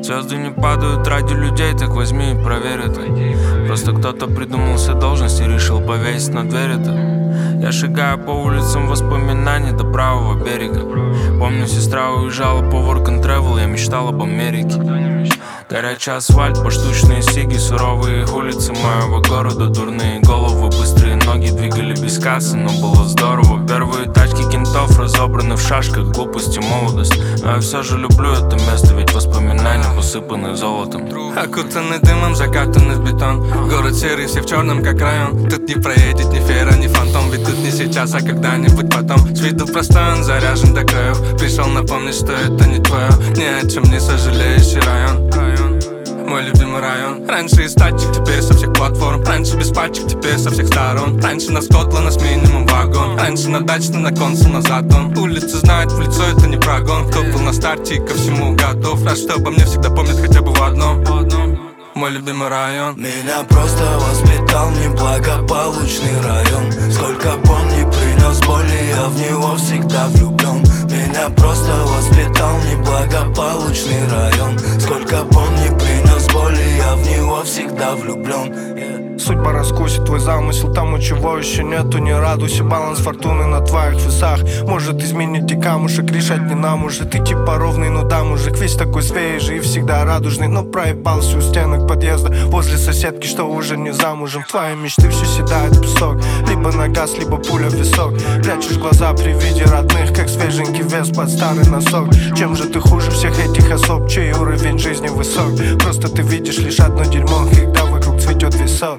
Звезды не падают ради людей, так возьми и проверь это. Просто кто-то придумал все должности и решил повесить на дверь это. Я шагаю по улицам воспоминаний до правого берега. Помню, сестра уезжала по work and travel, я мечтал об Америке. Горячий асфальт, поштучные сиги, суровые улицы моего города, дурные головы, быстрые ноги двигали без кассы, но было здорово. Первые тачки кентов разобраны в шашках, глупость и молодость. Но я все же люблю это место, ведь воспоминания усыпаны золотом. Окутанный дымом, закатанный в бетон. Город серый, все в черном, как район. Тут не проедет ни фера, ни фантом. Ведь тут не сейчас, а когда-нибудь потом. С виду простой, он заряжен до краев. Пришел напомнить, что это не твое. Ни о чем не сожалеющий район. Мой любимый район. Раньше из тачек, теперь со всех платформ. Раньше без пачек, теперь со всех сторон. Раньше на Скотланд, с минимум вагон. Раньше на дачный, на консул, на затон. Улицы знают в лицо, это не прогон. Кто был на старте и ко всему готов. Рад, что обо мне всегда помнят хотя бы в одном. Мой любимый район. Меня просто воспитал неблагополучный район. Сколько бы он ни принес боли, я в него всегда влюблен. Меня просто воспитал неблагополучный район. Сколько бы он ни принес боли, я в него всегда влюблен. Судьба раскусит твой замысел, тому чего еще нету, не радуйся. Баланс фортуны на твоих весах может изменить и камушек, решать не нам уже. Ты типа ровный, но да, мужик весь такой свежий и всегда радужный. Но проебался у стенок подъезда возле соседки, что уже не замужем. Твои мечты все седают в песок, либо на газ, либо пуля в висок. Прячешь глаза при виде родных, как свеженький вес под старый носок. Чем же ты хуже всех этих особ, чей уровень жизни высок? Просто ты видишь лишь одно дерьмо, когда вокруг цветет весь сад.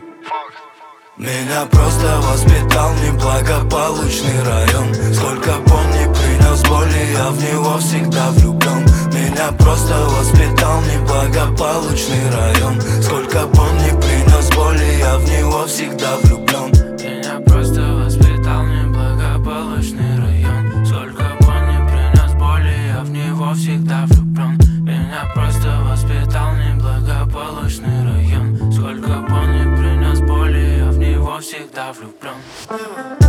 Меня просто воспитал неблагополучный район. Сколько бы он ни принес боли, я в него всегда влюблен. Меня просто воспитал неблагополучный район. Сколько бы он ни принес боли, я в него всегда влюблен. Меня просто воспитал неблагополучный район. Сколько бы он ни принес боли, я в него всегда влюблен. Меня просто воспитал неблагополучный район. Сколько бы он ни принес боли, я в него всегда влюблен.